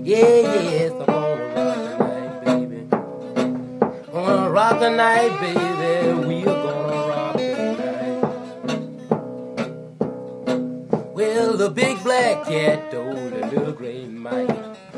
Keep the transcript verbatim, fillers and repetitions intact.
yes, I'm gonna rock the night, baby. Gonna rock the night, baby. We're gonna rock the night. Well, the big black cat told the little gray mice,